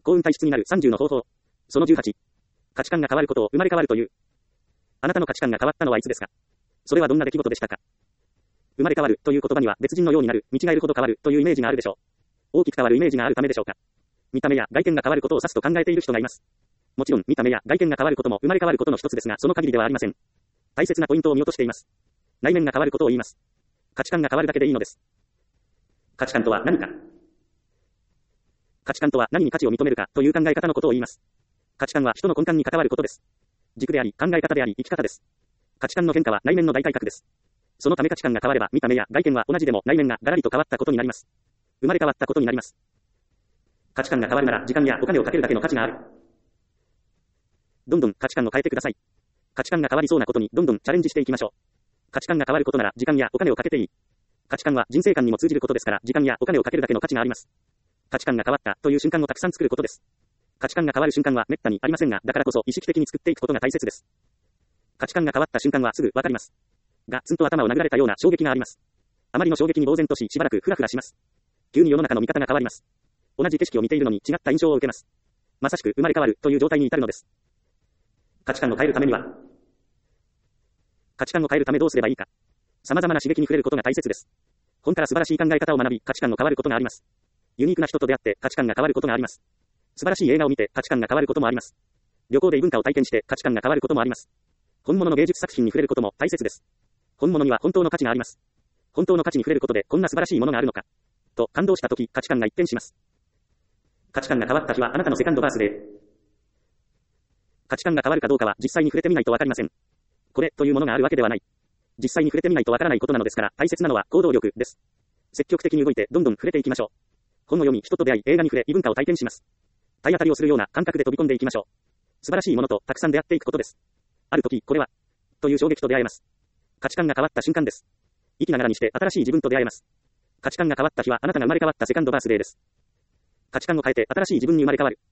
幸運体質になる30の方法。その18。価値観が変わることを生まれ変わるという。あなたの価値観が変わったのはいつですか？それはどんな出来事でしたか？生まれ変わるという言葉には別人のようになる、見違えるほど変わるというイメージがあるでしょう。大きく変わるイメージがあるためでしょうか。見た目や外見が変わることを指すと考えている人がいます。もちろん見た目や外見が変わることも生まれ変わることの一つですが、その限りではありません。大切なポイントを見落としています。内面が変わることを言います。価値観が変わるだけでいいのです。価値観とは何か。価値観とは何に価値を認めるかという考え方のことを言います。価値観は人の根幹に関わることです。軸であり、考え方であり、生き方です。価値観の変化は内面の大改革です。そのため価値観が変われば見た目や外見は同じでも内面がガラリと変わったことになります。生まれ変わったことになります。価値観が変わるなら時間やお金をかけるだけの価値がある。どんどん価値観を変えてください。価値観が変わりそうなことにどんどんチャレンジしていきましょう。価値観が変わることなら時間やお金をかけていい。価値観は人生観にも通じることですから時間やお金をかけるだけの価値があります。価値観が変わったという瞬間をたくさん作ることです。価値観が変わる瞬間は滅多にありませんが、だからこそ意識的に作っていくことが大切です。価値観が変わった瞬間はすぐわかります。が、ツンと頭を殴られたような衝撃があります。あまりの衝撃に呆然とし、しばらくフラフラします。急に世の中の見方が変わります。同じ景色を見ているのに違った印象を受けます。まさしく生まれ変わるという状態に至るのです。価値観を変えるためには、価値観を変えるためどうすればいいか。様々な刺激に触れることが大切です。本から素晴らしい考え方を学び、価値観の変わることがあります。ユニークな人と出会って価値観が変わることがあります。素晴らしい映画を見て価値観が変わることもあります。旅行で異文化を体験して価値観が変わることもあります。本物の芸術作品に触れることも大切です。本物には本当の価値があります。本当の価値に触れることでこんな素晴らしいものがあるのか。と感動したとき価値観が一変します。価値観が変わった日はあなたのセカンドバースデー。価値観が変わるかどうかは実際に触れてみないとわかりません。これというものがあるわけではない。実際に触れてみないとわからないことなのですから大切なのは行動力です。積極的に動いてどんどん触れていきましょう。本を読み人と出会い映画に触れ異文化を体験します。体当たりをするような感覚で飛び込んでいきましょう。素晴らしいものとたくさん出会っていくことです。ある時これはという衝撃と出会えます。価値観が変わった瞬間です。生きながらにして新しい自分と出会えます。価値観が変わった日はあなたが生まれ変わったセカンドバースデーです。価値観を変えて新しい自分に生まれ変わる。